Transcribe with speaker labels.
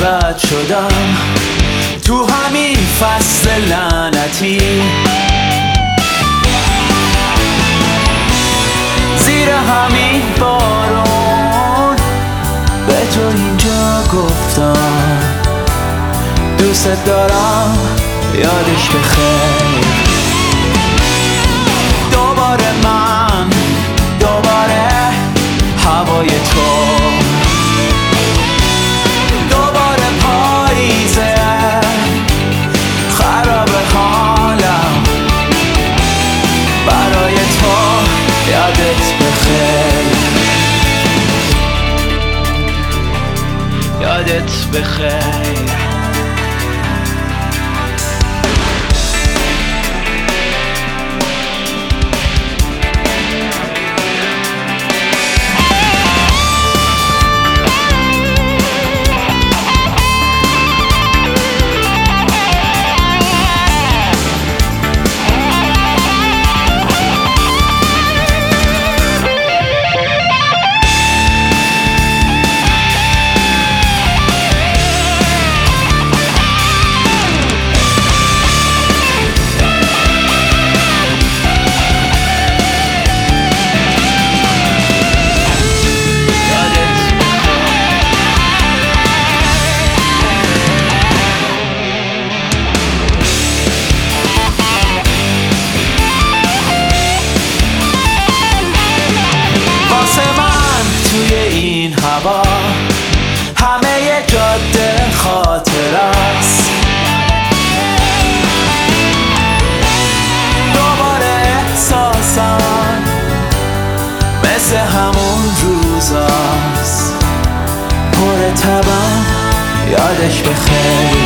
Speaker 1: رد شدم تو همین فصل لعنتی، زیر همین بارون به تو اینجا گفتم دوست دارم، یادش بخیر. دوباره من، دوباره هوای تو، دوباره پاییزه خراب حالم برای تو، یادت بخیر، یادت بخیر. همه جاده خاطر است، دوباره احساسم مثل همون روزاست، پر تبم، یادش بخیر.